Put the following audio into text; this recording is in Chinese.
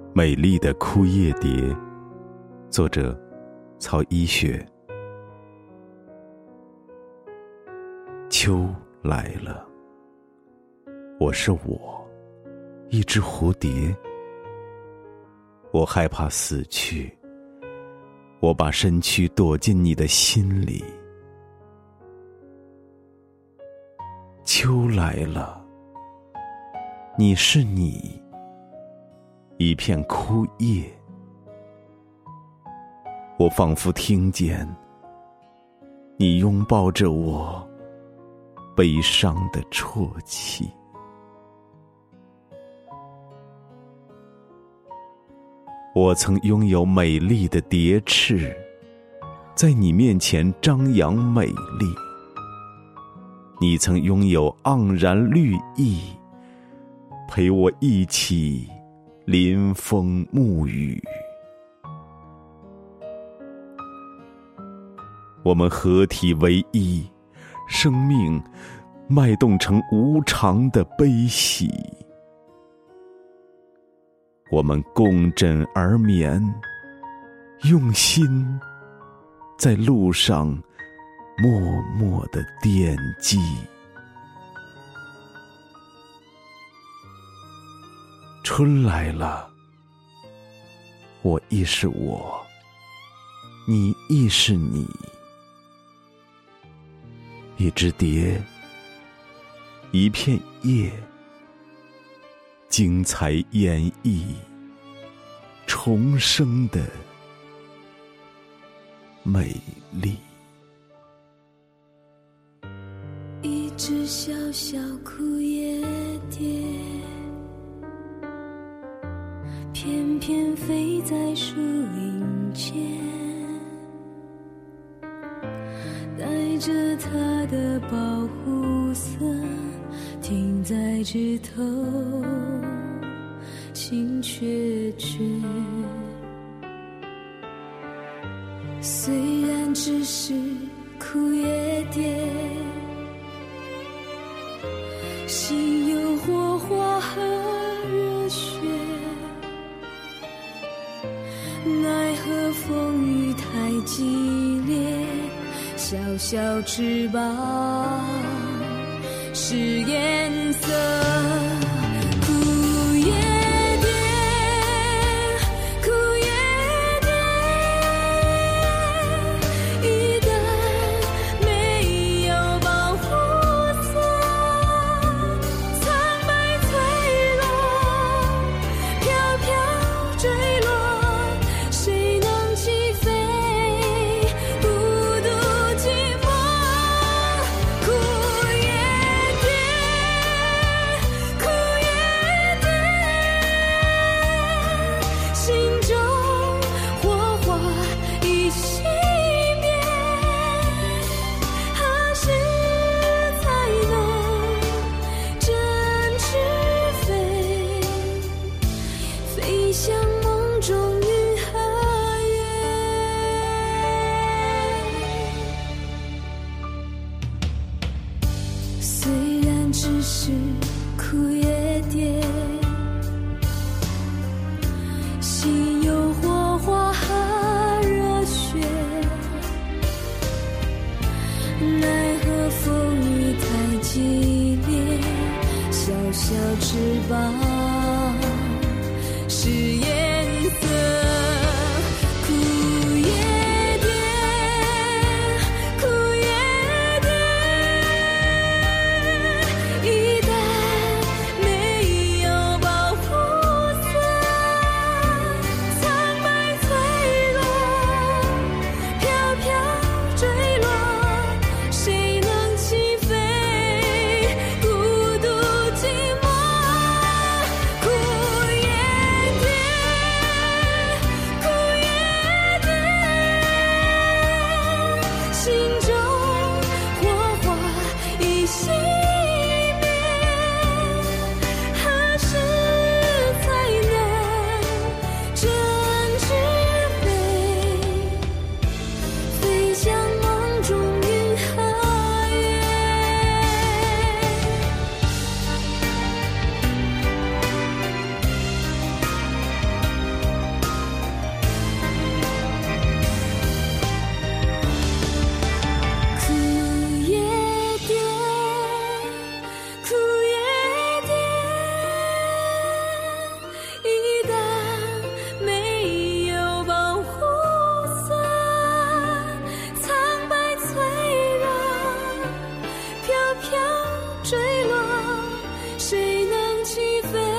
美丽的枯叶蝶，作者曹一雪。秋来了，我是我，一只蝴蝶。我害怕死去，我把身躯躲进你的心里。秋来了，你是你，一片枯叶。我仿佛听见你拥抱着我悲伤的啜泣。我曾拥有美丽的蝶翅，在你面前张扬美丽。你曾拥有盎然绿意，陪我一起临风沐雨。我们合体为一，生命脉动成无常的悲喜。我们共枕而眠，用心在路上默默地惦记。春来了，我亦是我，你亦是你。一只蝶，一片叶，精彩演绎重生的美丽。 一只小小枯叶蝶，翩翩飞在树林间，带着它的保护色停在枝头，心却倦。虽然只是枯叶蝶，心有火花和热血，奈何风雨太激烈，小小翅膀是颜色。枯叶蝶，枯叶蝶，一旦没有保护色，苍白脆弱，飘飘坠落，谁能起飞？孤独寂寞。枯叶蝶，枯叶蝶，心中火花已熄灭，何时才能振翅飞，飞向梦中云和月？虽然只是枯叶蝶，心有火花和热血，奈何风雨太激烈，小小翅膀是颜色。枯叶蝶，枯叶蝶，一旦没有保护色，苍白脆弱，飘飘坠落，谁能起飞？孤独寂寞。枯叶蝶， 起飞？